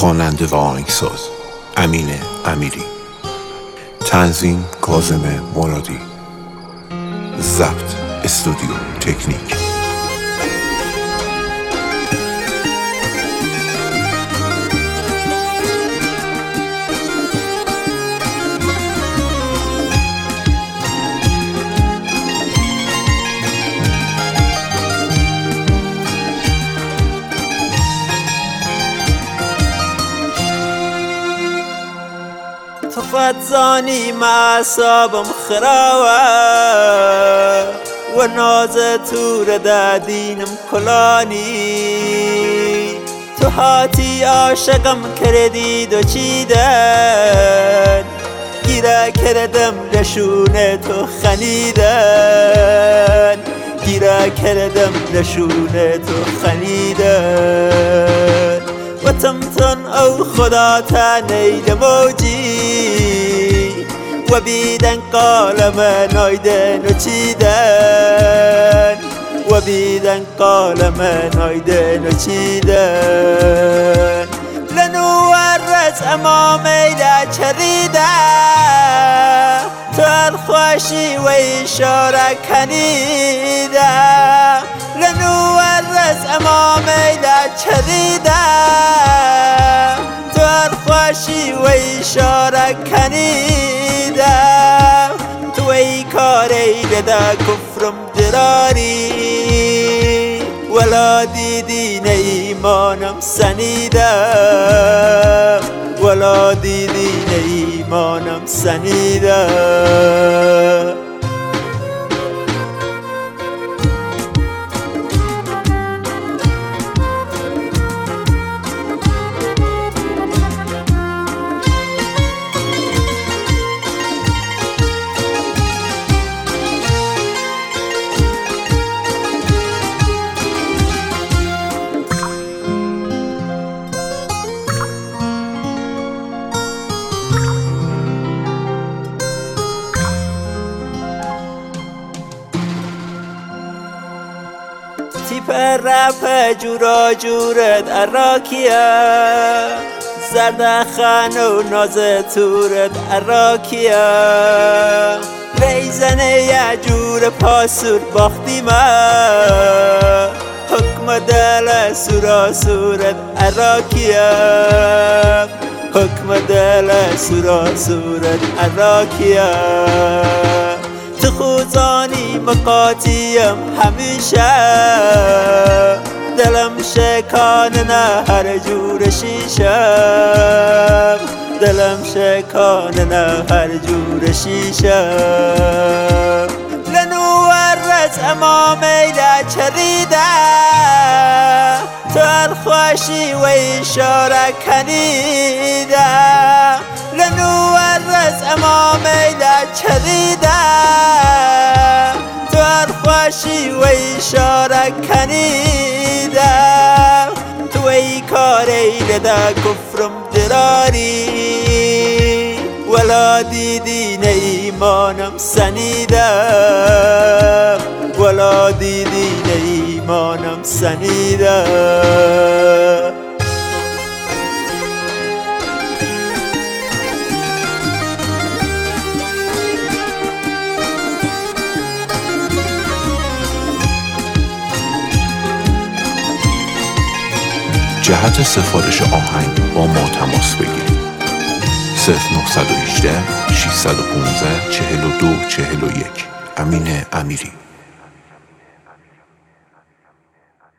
خواننده و آهنگساز امین امیری، تنظیم کاظم مرادی، ضبط استودیو تکنیک. تو فدزانی معصابم خراوه و ناز تور دادینم کلانی. تو هاتی عاشقم کردی دو چیدن، گیره کردم نشونه تو خنیدن، گیره کردم نشونه تو خنیدن. و تمتن او خدا تا نیده موجی و بیدن قالم نایدن و چیدن، و بیدن قالم نایدن و چیدن. لنو ورز امامی لا چریده تو الخواشی و اشاره کنیده. لنو ورز امامی لا چریده تو الخواشی و اشاره کنیده. تو ای کاری لده کفرم دراری ولا دیدین ایمانم سنیده، ولا دیدین ایمانم سنیده. تیپ رپ جورا جورت عراکیه، زرد خان و ناز تورت عراکیه. ریزنه یه جور پاسور باختی ما، حکم دل سورا صورت عراکیه، حکم دل سورا صورت عراکیه. تو خوزانی مقاتیم همیشه، دلم شکان نه هر جور شیشه، دلم شکان نه هر جور شیشه. لنو ورز امامی لا چریده تو الخواشی و اشاره کنیده. لنو ورز امامی لا چریده تو الخواشی و اشاره کنیده. تو ای کاری لده کفرم دراری ولا دیدین ایمانم سنیده، ولا دیدین ایمانم سنیده. جهت سفارش آهنگ با ما تماس بگیرید. 0918 615 42 41. امین امیری.